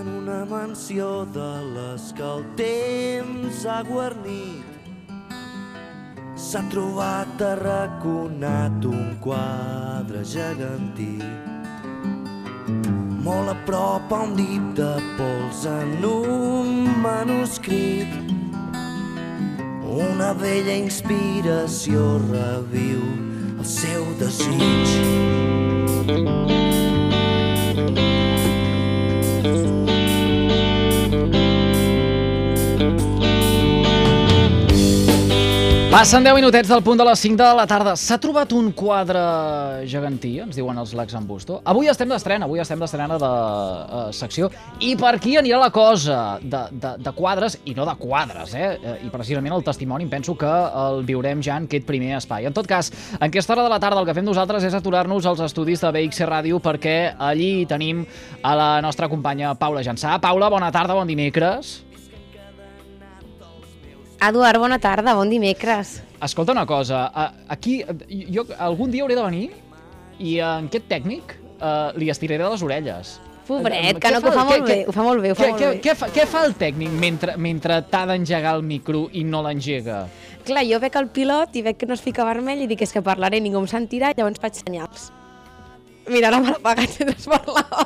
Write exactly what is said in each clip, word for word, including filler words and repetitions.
en una mansió de les que el temps ha guarnit. S'ha trobat arraconat un quadre gegantí. Molt a prop a un dit de pols en un manuscrit. Una vella inspiració reviu el seu desig. Passen deu minutets del punt de les cinc de la tarda. S'ha trobat un quadre gegantí, ens diuen els Lacs en Busto. Avui estem d'estrena, avui estem d'estrena de uh, secció. I per aquí anirà la cosa de, de, de quadres, i no de quadres, eh? I precisament el testimoni penso que el viurem ja en aquest primer espai. En tot cas, en aquesta hora de la tarda el que fem nosaltres és aturar-nos als estudis de B X C Ràdio perquè allí tenim a la nostra companya Paula Jansà. Paula, bona tarda, bon dimecres. Eduard, bona tarda, bon dimecres. Escolta una cosa, aquí jo algun dia hauré de venir i en aquest tècnic uh, li estiraré les orelles. Pobret, que no, que ho fa molt bé, ho fa molt bé, ho fa molt bé. Què fa, què fa el tècnic mentre, mentre t'ha d'engegar el micro i no l'engega? Clar, jo veig el pilot i veig que no es fica vermell i dic és que parlaré, ningú em sentirà, i llavors faig senyals. Mira, ara me l'ha pagat mentre es parlava.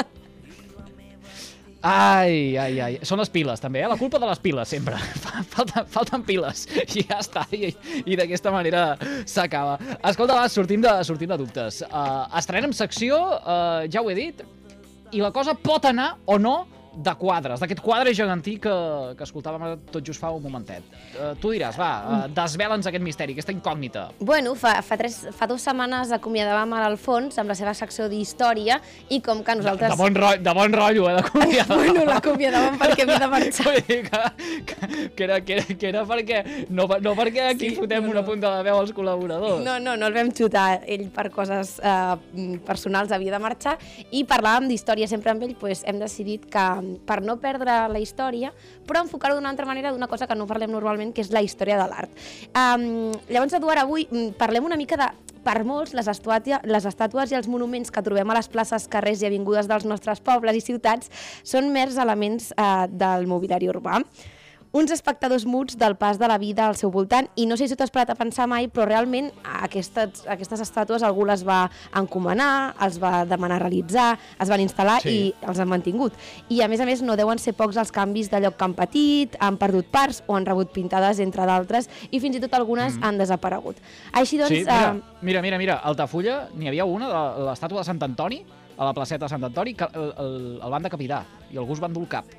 Ai, ai, ai. Són les piles, també, eh? La culpa de les piles, sempre. Falten, falten piles. I ja està. I, i d'aquesta manera s'acaba. Escolta, va, sortim de, sortim de dubtes. Uh, estrenem secció, uh, ja ho he dit, i la cosa pot anar o no de quadres, d'aquest quadre gegantí que, que escoltàvem tot just fa un momentet. Uh, tu diràs, va, uh, desvela'ns aquest misteri, aquesta incògnita. Bueno, fa, fa, tres, fa dues setmanes acomiadàvem a l'Alfons amb la seva secció d'història i com que nosaltres... De, de, bon, rotllo, de bon rotllo, eh, d'acomiadar. Bueno, l'acomiadàvem perquè havia de marxar. Vull dir que, que, que, era, que, era, que era perquè... No, no perquè aquí sí, fotem no, una punta de veu als col·laboradors. No, no, no el vam xutar. Ell per coses eh, personals havia de marxar i parlàvem d'història sempre amb ell, doncs hem decidit que per no perdre la història, però enfocar-ho d'una altra manera d'una cosa que no parlem normalment, que és la història de l'art. Um, llavors, Eduard, avui parlem una mica de, per molts, les, les estàtues i els monuments que trobem a les places, carrers i avingudes dels nostres pobles i ciutats són mers elements uh, del mobiliari urbà. Uns espectadors muts del pas de la vida al seu voltant, i no sé si t'has parat a pensar mai, però realment aquestes, aquestes estàtues algú les va encomanar, els va demanar realitzar, es van instal·lar sí. i els han mantingut. I a més a més no deuen ser pocs els canvis de lloc que han patit, han perdut parts o han rebut pintades, entre d'altres, i fins i tot algunes mm. han desaparegut. Així doncs... Sí, mira, uh... mira, mira, mira, a Altafulla n'hi havia una, de l'estàtua de Sant Antoni, a la placeta de Sant Antoni, que el, el, el van decapitar i algú es va endur el cap.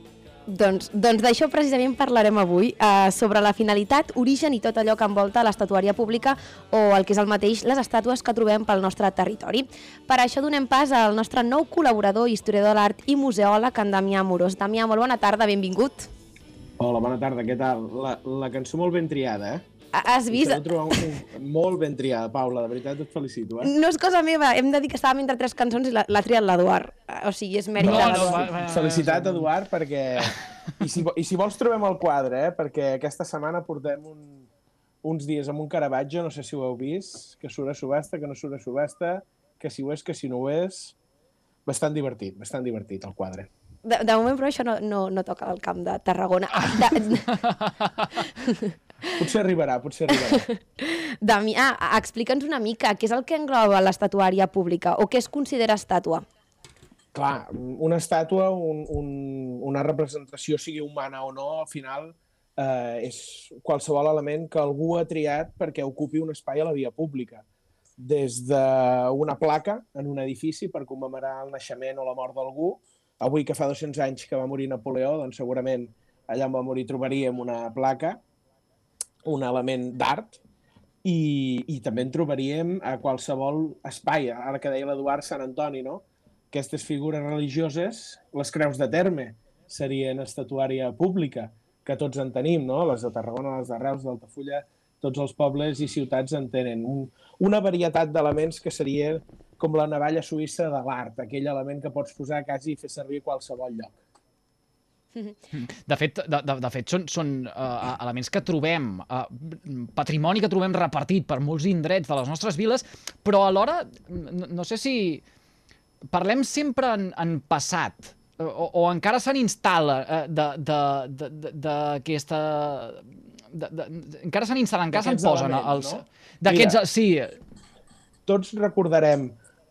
Doncs, doncs d'això precisament parlarem avui, eh, sobre la finalitat, origen i tot allò que envolta l'estatuària pública o el que és el mateix, les estàtues que trobem pel nostre territori. Per això donem pas al nostre nou col·laborador, historiador de l'art i museòleg, en Damià Amorós. Damià, molt bona tarda, benvingut. Hola, bona tarda, què tal? La, la cançó molt ben triada, eh? Has vist? Ho trobo molt ben triada, Paula, de veritat et felicito, eh? No és cosa meva, hem de dir que estàvem entre tres cançons i l'ha triat l'Eduard. O sigui, és mèrit no, de l'Eduard. No, felicitat, Eduard, perquè... I si, I si vols trobem el quadre, eh? Perquè aquesta setmana portem un, uns dies amb un Caravaggio, no sé si ho heu vist, que surt a subhasta, que no surt a subhasta, que si ho és, que si no ho és... Bastant divertit, bastant divertit el quadre. De, de moment, però, això no, no, no toca del camp de Tarragona. De... Potser arribarà, potser arribarà. Damià, explica'ns una mica què és el que engloba l'estatuària pública o què es considera estàtua? Clar, una estàtua, un, un, una representació, sigui humana o no, al final eh, és qualsevol element que algú ha triat perquè ocupi un espai a la via pública. Des d'una placa en un edifici per commemorar el naixement o la mort d'algú. Avui, que fa dos-cents anys que va morir Napoleó, doncs segurament allà on va morir trobaríem una placa, un element d'art, i, i també en trobaríem a qualsevol espai. Ara que deia l'Eduard, Sant Antoni, no? Aquestes figures religioses, les creus de terme, serien estatuària pública, que tots en tenim, no? Les de Tarragona, les de Reus, d'Altafulla, tots els pobles i ciutats en tenen. Un, una varietat d'elements que seria com la navalla suïssa de l'art, aquell element que pots posar quasi i fer servir a qualsevol lloc. De fet, de, de, de fet són, són uh, elements que trobem, uh, patrimoni que trobem repartit per molts indrets de les nostres viles, però alhora, no, no sé si... Parlem sempre en, en passat. o, o encara se n'instal·la eh, d'aquesta... Encara se n'instal·la, encara se'n posen els... D'aquests, sí. Tots recordarem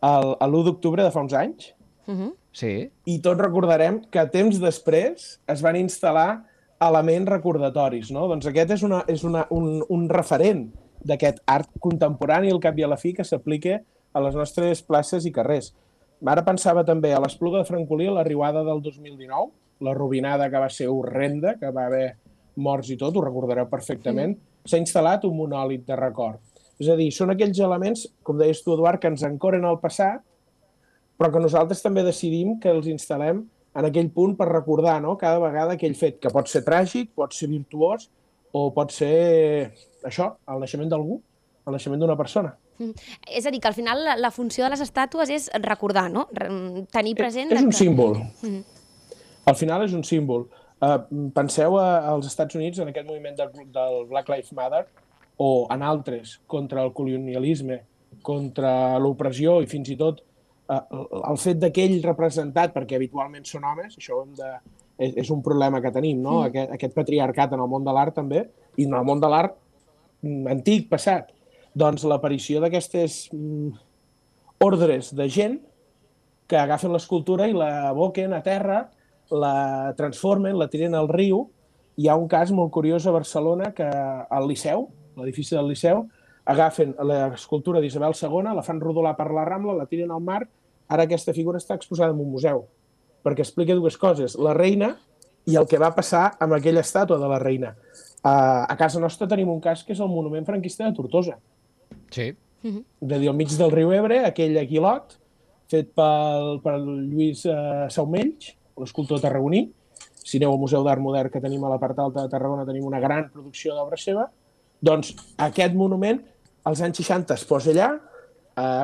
l'u d'octubre de fa uns anys, uh-huh. sí. i tots recordarem que temps després es van instal·lar elements recordatoris, no? Doncs aquest és, una, és una, un, un referent d'aquest art contemporani, al cap i a la fi, que s'aplica a les nostres places i carrers. Ara pensava també a l'Espluga de Francolí, la riuada del dos mil dinou, la robinada que va ser horrenda, que va haver morts i tot, ho recordareu perfectament, mm. s'ha instal·lat un monòlit de record. És a dir, són aquells elements, com deies tu, Eduard, que ens ancoren al passat, però que nosaltres també decidim que els instal·lem en aquell punt per recordar, no?, cada vegada aquell fet, que pot ser tràgic, pot ser virtuós, o pot ser això, el naixement d'algú, el naixement d'una persona. Mm. És a dir, que al final la, la funció de les estàtues és recordar, no? Tenir present... És un que... símbol. Mm. Al final és un símbol. Uh, penseu a, als Estats Units, en aquest moviment de, del Black Lives Matter, o en altres, contra el colonialisme, contra l'opressió i fins i tot el fet d'aquell representat, perquè habitualment són homes, això hem de, és, és un problema que tenim, no? Mm. Aquest, aquest patriarcat en el món de l'art també, i en el món de l'art antic, passat. Doncs l'aparició d'aquestes mm, ordres de gent que agafen l'escultura i la aboquen a terra, la transformen, la tiren al riu. Hi ha un cas molt curiós a Barcelona que al Liceu, l'edifici del Liceu, agafen l'escultura d'Isabel segona, la fan rodolar per la Rambla, la tiren al mar. Ara aquesta figura està exposada en un museu, perquè explica dues coses, la reina i el que va passar amb aquella estàtua de la reina. Uh, a casa nostra tenim un cas que és el monument franquista de Tortosa. Sí. Uh-huh. De dir, al mig del riu Ebre, aquell aguilot, fet pel, per Lluís uh, Saumells, l'escultor tarragoní. Si aneu al Museu d'Art Modern que tenim a la part alta de Tarragona, tenim una gran producció d'obra seva. Doncs aquest monument, als anys seixanta, es posa allà, eh,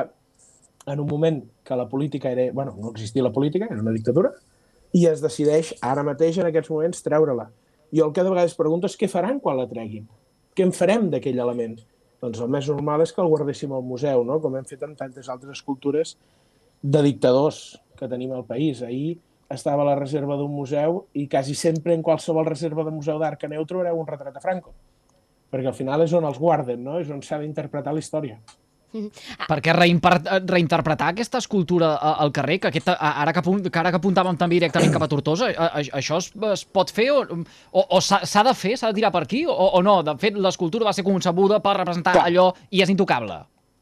en un moment que la política era... Bueno, no existia la política, era una dictadura, i es decideix ara mateix, en aquests moments, treure-la. Jo el que de vegades pregunto és què faran quan la treguin? Què en farem d'aquell element? Doncs el més normal és que el guardéssim al museu, no? Com hem fet amb tantes altres escultures de dictadors que tenim al país. Ahir estava a la reserva d'un museu i quasi sempre en qualsevol reserva de museu d'art que aneu trobareu un retrat de Franco. Perquè al final és on els guarden, no? És on s'ha d'interpretar la història. Mm. Perquè reinterpretar aquesta escultura al carrer, que aquesta, ara, que, que ara que apuntàvem també directament cap a Tortosa, això es, es pot fer o, o, o s'ha de fer, s'ha de tirar per aquí o, o no? De fet, l'escultura va ser concebuda per representar Clar. allò i és intocable.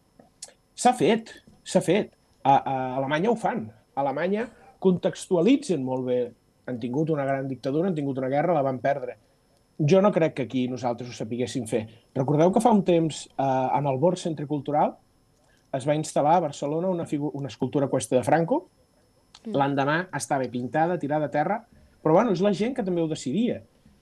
S'ha fet, s'ha fet. A, a Alemanya ho fan. A Alemanya contextualitzen molt bé. Han tingut una gran dictadura, han tingut una guerra, la van perdre. Jo no crec que aquí nosaltres ho sapiguéssim fer. Recordeu que fa un temps, eh, en el Born Centre Cultural, es va instal·lar a Barcelona una, una escultura Cuesta de Franco. Mm. L'endemà estava pintada, tirada a terra, però bueno, és la gent que també ho decidia.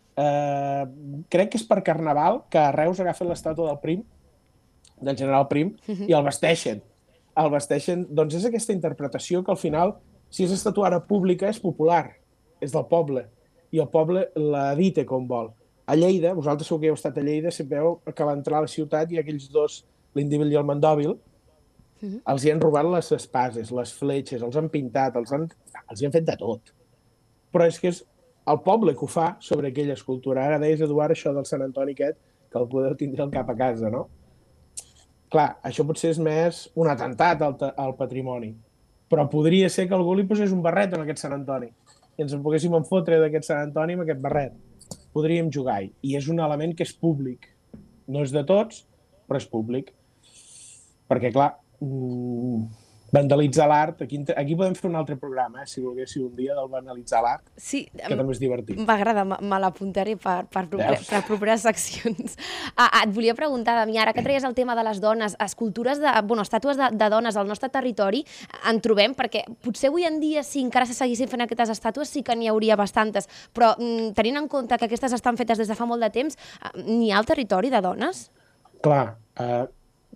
Eh, crec que és per Carnaval que a Reus agafen l'estàtua del Prim, del general Prim, mm-hmm. i el vesteixen. El vesteixen, doncs és aquesta interpretació que al final, si és estatuara pública, és popular, és del poble, i el poble la edita com vol. A Lleida, vosaltres segur que heu estat a Lleida, sabeu que a l'entrar a la ciutat hi ha aquells dos, l'Indíbil i el Mandòbil, mm-hmm. els hi han robat les espases, les fletxes, els han pintat, els han, els hi han fet de tot. Però és que és el poble que ho fa sobre aquella escultura. Ara deies, Eduard, això del Sant Antoni aquest, que el podeu tindre al cap a casa, no? Clar, això potser és més un atemptat al, al patrimoni, però podria ser que algú li posés un barret en aquest Sant Antoni i ens en poguéssim enfotre d'aquest Sant Antoni amb aquest barret. Podríem jugar-hi. I és un element que és públic. No és de tots, però és públic. Perquè, clar, vandalitzar l'art, aquí, aquí podem fer un altre programa, eh, si volguéssiu un dia, del vandalitzar l'art, sí, que també és divertit. M'agrada, me l'apuntaré per, per, proper, per properes seccions. Ah, et volia preguntar, Damià, ara que treies el tema de les dones, escultures, de, bueno, estàtues de, de dones al nostre territori, en trobem, perquè potser avui en dia, si encara se seguissin fent aquestes estàtues, sí que n'hi hauria bastantes, però mm, tenint en compte que aquestes estan fetes des de fa molt de temps, n'hi ha al territori de dones? Clar, eh...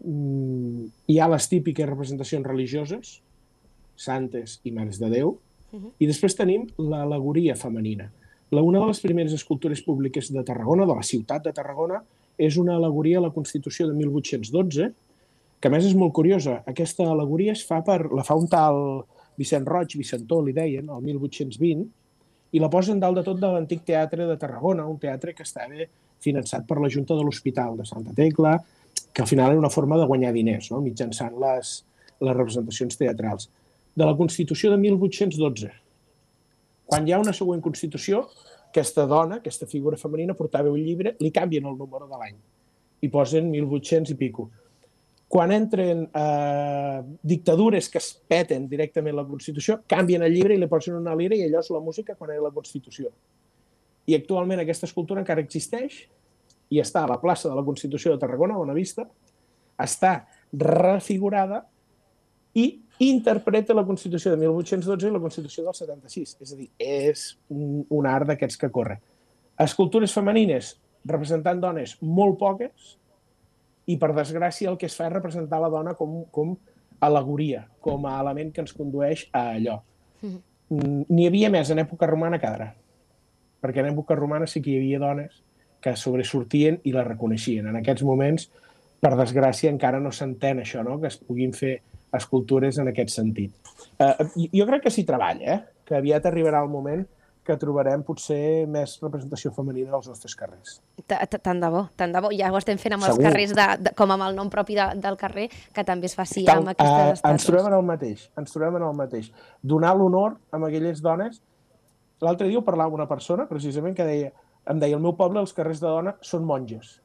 hi ha les típiques representacions religioses, santes i mares de Déu, uh-huh. i després tenim l'al·legoria femenina. La, una de les primeres escultures públiques de Tarragona, de la ciutat de Tarragona, és una al·legoria a la Constitució de mil vuit-cents dotze, que a més és molt curiosa. Aquesta al·legoria es fa per, la fa un tal Vicent Roig, Vicentó, li deien, el mil vuit-cents vint, i la posen dalt de tot de l'antic teatre de Tarragona, un teatre que estava finançat per la Junta de l'Hospital de Santa Tecla, que al final era una forma de guanyar diners, no? Mitjançant les, les representacions teatrals. De la Constitució de mil vuit-cents dotze. Quan hi ha una següent Constitució, aquesta dona, aquesta figura femenina, portava un llibre, li canvien el número de l'any i posen mil vuit-cents i pico. Quan entren eh, dictadures que es peten directament la Constitució, canvien el llibre i li posen una lira i allò és la música quan era la Constitució. I actualment aquesta escultura encara existeix i està a la plaça de la Constitució de Tarragona, a Bona Vista, està refigurada i interpreta la Constitució de mil vuit-cents dotze i la Constitució del setanta-sis. És a dir, és un, un art d'aquests que corre. Escultures femenines representant dones molt poques, i, per desgràcia, el que es fa és representar la dona com, com al·legoria, com a element que ens condueix a allò. Mm. N'hi havia més en època romana que ara, perquè en època romana sí que hi havia dones que sobresortien i la reconeixien. En aquests moments, per desgràcia, encara no s'entén això, no? Que es puguin fer escultures en aquest sentit. Uh, jo crec que s'hi treballa, eh? Que aviat arribarà el moment que trobarem potser més representació femenina als nostres carrers. Tant de bo, tant de bo. Ja ho estem fent amb Segur. Els carrers, de, de, com amb el nom propi de, del carrer, que també es faci amb aquestes uh, estàtues. Ens trobem en el mateix, ens trobem en el mateix. Donar l'honor a aquelles dones. L'altre dia ho parlava amb una persona, precisament, que deia, em deia, el meu poble, els carrers de dona, són monges.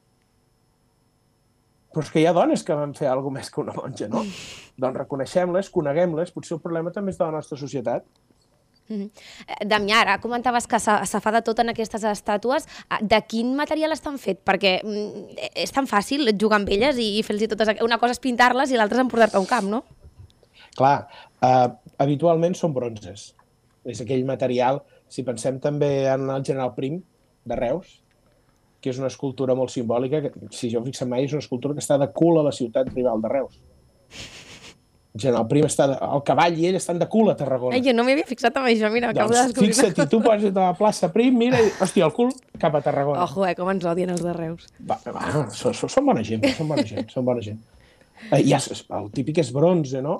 Però és que hi ha dones que van fer alguna més que una monja, no? Doncs reconeixem-les, coneguem-les, potser el problema també és de la nostra societat. Mm-hmm. Damià, ara comentaves que se fa de tot en aquestes estàtues. De quin material estan fet? Perquè és tan fàcil jugar amb elles i fer-los totes... Una cosa és pintar-les i l'altra és emportar-te a un camp, no? Clar, uh, habitualment són bronzes. És aquell material, si pensem també en el General Prim, de Reus, que és una escultura molt simbòlica, que, si jo ho fixem mai, és una escultura que està de cul a la ciutat rival de Reus. El Prim està de, el cavall i ell estan de cul a Tarragona. Ai, jo no m'hi havia fixat amb això, mira, acabo doncs, de descobrir. Fixa't, i tu poses a la plaça Prim, mira, i, hòstia, el cul cap a Tarragona. Ojo, eh, com ens odien els de Reus. Va, va, són, són bona gent, són bona gent, són bona gent. Eh, ja, el típic és bronze, no?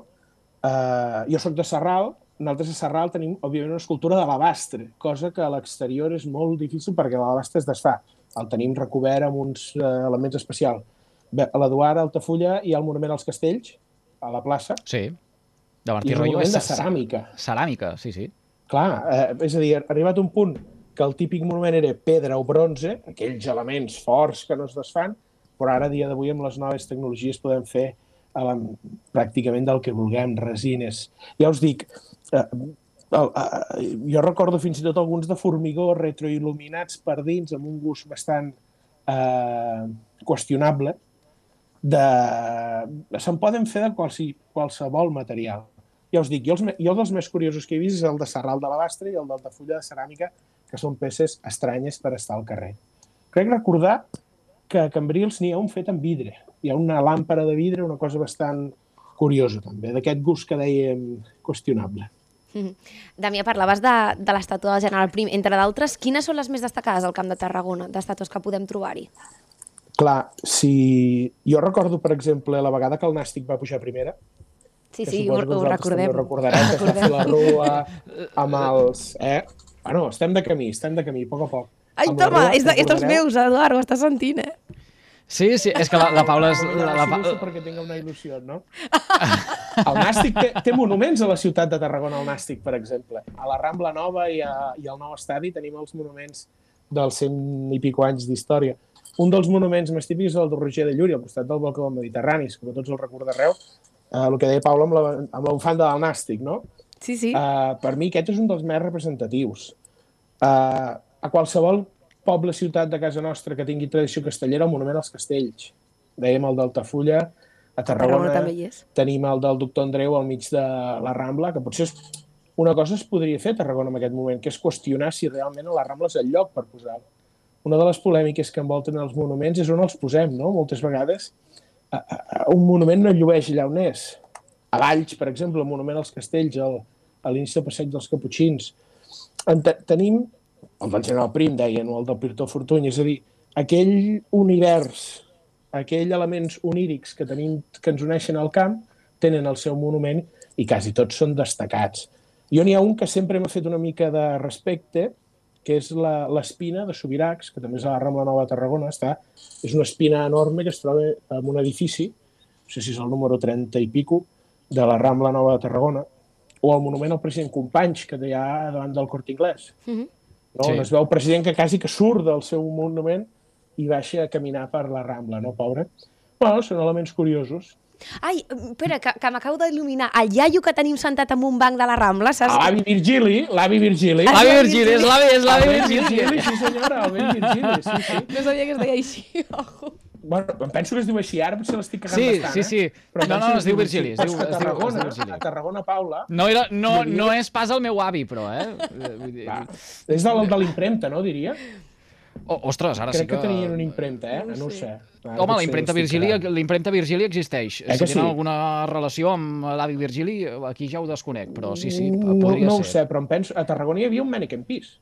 Eh, jo sóc de Sarral, nosaltres a Sarral tenim, òbviament, una escultura d'alabastre, cosa que a l'exterior és molt difícil perquè l'alabastre es desfà. El tenim recobert amb uns eh, elements especials. Bé, a l'Eduard, a Altafulla, hi ha el Monument als Castells, a la plaça. Sí, de Martí Rollo. I és un monument de ceràmica. Ceràmica, sí, sí. Clar, eh, és a dir, ha arribat un punt que el típic monument era pedra o bronze, aquells elements forts que no es desfan, però ara, a dia d'avui, amb les noves tecnologies podem fer eh, pràcticament del que vulguem, resines. Ja us dic, eh, el, eh, jo recordo fins i tot alguns de formigó retroil·luminats per dins, amb un gust bastant eh, qüestionable. De... Se'n poden fer de qualsi, qualsevol material. Ja us dic, jo, els, jo dels més curiosos que he vist és el de Sarral d'alabastre i el d'Altafulla de ceràmica, que són peces estranyes per estar al carrer. Crec recordar que a Cambrils n'hi ha un fet amb vidre. Hi ha una làmpara de vidre, una cosa bastant curiosa, també, d'aquest gust que dèiem qüestionable. Mm-hmm. Damià, parlaves de, de l'estàtua del General Prim. Entre d'altres, quines són les més destacades al Camp de Tarragona, d'estàtues que podem trobar-hi? Clar, si... jo recordo, per exemple, la vegada que el Nàstic va pujar a primera, sí, sí, ho, ho recordem. Ho recordarem, que es va fer la rua amb els... Eh? Bueno, estem de camí, estem de camí, a poc a poc. Ai, toma, és, de, és dels meus, Eduard, ho estàs sentint, eh? Sí, sí, és que la, la Paula és... No, la, la, la, la... perquè tinc una il·lusió, no? El Nàstic té, té monuments a la ciutat de Tarragona, el Nàstic, per exemple. A la Rambla Nova i, a, i al nou estadi tenim els monuments dels cent i pico anys d'història. Un dels monuments més típics és el de Roger de Llúria, al costat del balcó del Mediterrani, que tots el recordareu, eh, el que deia Paula amb la, amb la bufanda del Nàstic, no? Sí, sí. Eh, per mi aquest és un dels més representatius. Eh, a qualsevol poble, ciutat de casa nostra que tingui tradició castellera, el monument als castells. Dèiem el d'Altafulla, a Tarragona, Tarragona també hi és. Tenim el del Doctor Andreu al mig de la Rambla, que potser és una cosa es podria fer a Tarragona en aquest moment, que és qüestionar si realment a la Rambla és el lloc per posar-lo. Una de les polèmiques que envolten els monuments és on els posem, no? Moltes vegades a, a, a un monument no llueix allà on és. A Valls, per exemple, el monument als castells, el, a l'inici del passeig dels Caputxins. En te, tenim el del General Prim, deien, o el del Pirtó Fortuny, és a dir, aquell univers, aquells elements onírics que tenim, que ens uneixen al camp, tenen el seu monument i quasi tots són destacats. Jo n'hi ha un que sempre m'ha fet una mica de respecte, que és l'Espina de Subirachs, que també és a la Rambla Nova de Tarragona. Està, és una espina enorme que es troba en un edifici, no sé si és el número trenta i pico, de la Rambla Nova de Tarragona, o el monument al president Companys, que hi ha davant del Corte Inglés. Mhm. No? Sí. On es veu el president que quasi que surt del seu monument i baixa a caminar per la Rambla, no, pobre? Bueno, són elements curiosos. Ai, espera, que, que m'acabo d'il·luminar. El iaio que tenim sentat en un banc de la Rambla, saps? L'avi Virgili, l'avi Virgili. L'avi Virgili, és l'avi, és l'avi El vell Virgili. Virgili, sí senyora, el vell Virgili, sí, sí. No sabia que es deia així, ojo. Bueno, em penso que es diu així, ara potser l'estic cagant Sí, bastant, sí, eh? sí. Però No, penso no, que es diu Virgili, es Però diu- és que es a diu- es Tarragona, diu Virgili. a Tarragona, Paula, No, era, no, Hi havia- no és pas el meu avi, però, eh? Vull dir- va, és de, de l'impremta, no, diria? O, ostres, ara Crec sí que... que tenien una impremta, eh? No ho sé. Ara Home, la potser impremta l'estic Virgili, cagant. l'impremta Virgili existeix. Eh Si que tenen sí? alguna relació amb l'avi Virgili, aquí ja ho desconec, però sí, sí, No, podria no ho ser. sé, però em penso... A Tarragona hi havia un Mannequin Peace.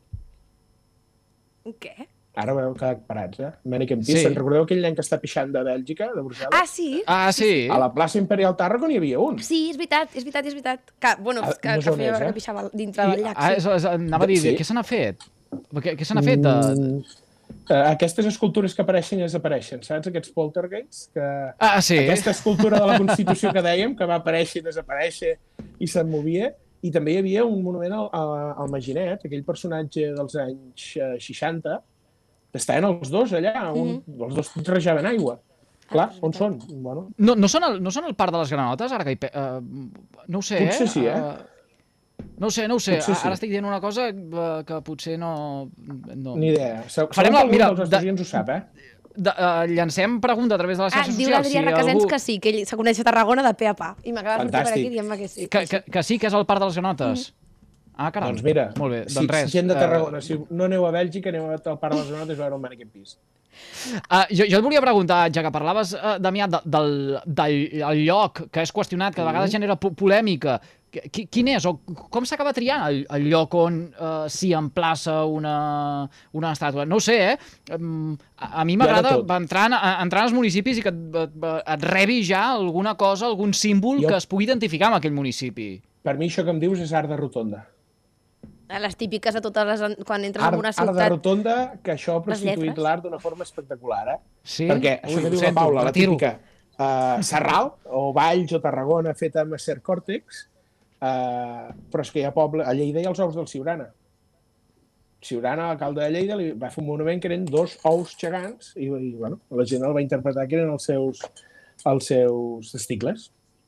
Què? Ara ho heu quedat parats, eh? Mannequin Peace. Sí. Se'n recordeu aquell nen que està pixant de Bèlgica, de Brussel·les? Ah, sí? Ah, sí? A la plaça Imperial Tarragon hi havia un. Sí, és veritat, és veritat, és veritat. Que, bueno, Ah, que, no que sé on feia és, veure eh? que pixava dintre del llac, Ah, és, sí. és, anava a dir, Sí. què se n'ha fet? Què, què se n'ha fet de... Mm, eh, aquestes escultures que apareixen i desapareixen, saps? Aquests poltergeists que... Ah, sí? Aquesta escultura de la Constitució que dèiem, que va aparèixer i desaparèixer i se'n movia, i també hi havia un monument al, al, al Maginet, aquell personatge dels anys eh, seixanta, que estaven els dos allà, un, Mhm. els dos rajaven aigua. Clar, és on són? veritat. Bueno, No, no, són el, no són el parc de les granotes, ara que hi... Pe... Uh, no ho sé, Potser eh? sí, eh? Uh, no ho sé, no ho sé. Potser sí. Ara estic dient una cosa uh, que potser no... no. ni idea. Se- Farem Segur la- que algun mira, dels nostres de- oients ho sap, eh? De, uh, llancem pregunta a través de les Ah, xarxes diu socials. l'Adrià Requesens que sí, que ell se coneix a Tarragona de pe a pa. I m'acaba de sortir per Fantàstic. aquí dient-me que sí. Que, que, que sí, que és el parc de les granotes. Ah, caram. Doncs mira, Molt bé, si, doncs res. gent de eh, Tarragona, si no aneu a Bèlgica, aneu al Parc de les Granotes a veure un Mannequin Peace. Uh, jo, jo et volia preguntar, ja que parlaves, uh, Damià, de, del, del el lloc que és qüestionat, que de vegades genera po polèmica, qui, quin és o com s'acaba triant el, el lloc on uh, s'hi emplaça una, una estàtua? No ho sé, eh? Um, a, a mi Hi ha de m'agrada tot. entrar, en- a, entrar als municipis i que et, et, et rebi ja alguna cosa, algun símbol Jo- que es pugui identificar amb aquell municipi. Per mi això que em dius és art de rotonda. A les típiques de totes les... Quan entres Art, en una art de ciutat... rotonda, que això ha prostituït lletres. l'art d'una forma espectacular, eh? Sí? Perquè Ui, això que ho diu sento, la Paula, la retiro. típica uh, Serral, o Valls, o Tarragona, feta amb acer còrtex, uh, però és que hi ha poble... A Lleida hi ha els ous del Siurana. Siurana, l'alcalde de Lleida, li va fer un monument que eren dos ous gegants i, i bueno, la gent el va interpretar que eren els seus, els seus testicles.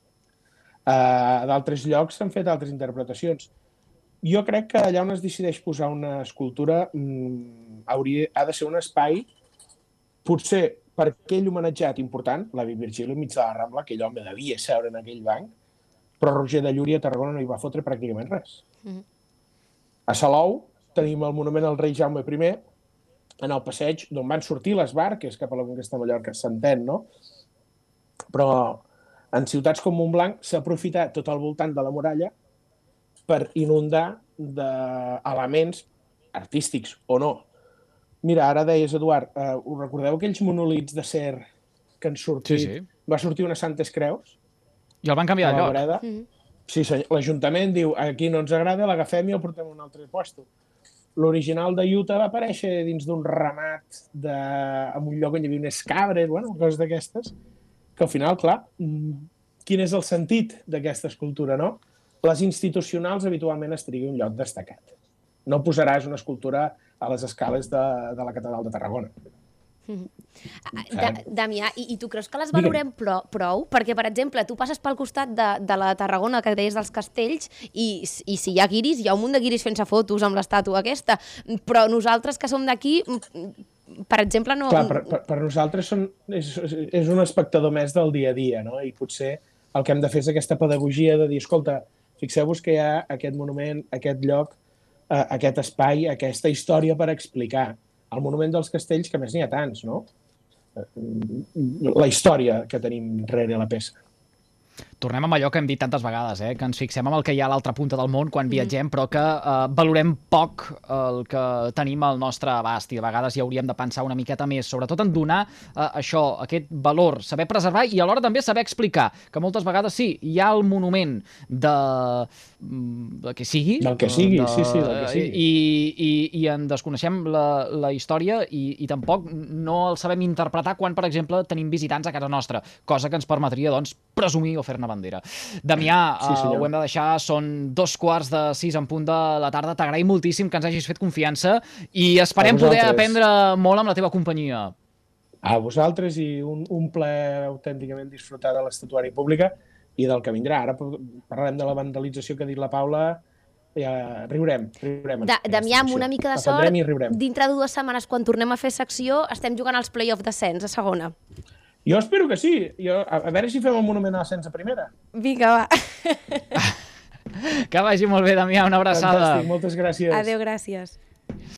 Uh, D'altres llocs s'han fet altres interpretacions. Jo crec que allà on es decideix posar una escultura mmm, hauria, ha de ser un espai, potser per aquell homenatjat important, l'avi Virgili enmig de la Rambla, aquell home devia seure en aquell banc, però Roger de Llúria a Tarragona no hi va fotre pràcticament res. Mhm. A Salou tenim el monument al rei Jaume primer, en el passeig d'on van sortir les barques cap a la conquesta de Mallorca, s'entén, no? Però en ciutats com Montblanc s'ha aprofitat tot al voltant de la muralla per inundar d'elements artístics o no. Mira, ara deies, Eduard, eh, us recordeu aquells monolits d'acer que han sortit? Sí, sí. Va sortir unes Santes Creus I el van a canviar de la lloc. vereda. Mhm. Sí, senyor. L'Ajuntament diu, aquí no ens agrada, l'agafem i el portem a un altre lloc. L'original de Utah va aparèixer dins d'un ramat de... en un lloc on hi havia unes cabres, bueno, coses d'aquestes, que al final, clar, mm, quin és el sentit d'aquesta escultura, no? Les institucionals habitualment es trigui un lloc destacat. No posaràs una escultura a les escales de, de la Catedral de Tarragona. Da, Damià, i, i tu creus que les Digue'm. valorem prou, prou? Perquè, per exemple, tu passes pel costat de, de la Tarragona, que deies dels castells, i, i si hi ha guiris, hi ha un munt de guiris fent-se fotos amb l'estàtua aquesta, però nosaltres que som d'aquí, per exemple, no... Clar, per, per, per nosaltres són, és, és un espectador més del dia a dia, no? I potser el que hem de fer és aquesta pedagogia de dir, escolta, fixeu-vos que hi ha aquest monument, aquest lloc, eh, aquest espai, aquesta història per explicar. El monument dels castells, que a més n'hi ha tants, no? La història que tenim rere la peça. tornem amb allò que hem dit tantes vegades, eh? Que ens fixem en el que hi ha a l'altra punta del món quan viatgem, però que eh, valorem poc el que tenim al nostre abast i de vegades hi hauríem de pensar una miqueta més, sobretot en donar eh, això, aquest valor, saber preservar i alhora també saber explicar, que moltes vegades sí, hi ha el monument de, de que sigui, del que sigui, de, sí, sí, del que sigui. I, i, i en desconeixem la, la història i, i tampoc no el sabem interpretar quan, per exemple, tenim visitants a casa nostra, cosa que ens permetria, doncs, presumir o fer-ne bandera. Damià, sí, uh, ho hem de deixar, són dos quarts de sis en punt de la tarda. T'agraïm moltíssim que ens hagis fet confiança i esperem poder aprendre molt amb la teva companyia. A vosaltres i un, un plaer autènticament disfrutar de l'estatuari pública i del que vindrà. Ara parlarem de la vandalització que ha dit la Paula. Ja riurem, riurem. Da, Damià, amb una mica de sort, dintre de dues setmanes, quan tornem a fer secció, estem jugant als play-off d'ascens, a segona. Jo espero que sí. Jo, a, a veure si fem el monument a l'ascens a primera. Vinga, va. Que vagi molt bé, Damià, una abraçada. Fantàstic, moltes gràcies. Adéu, gràcies.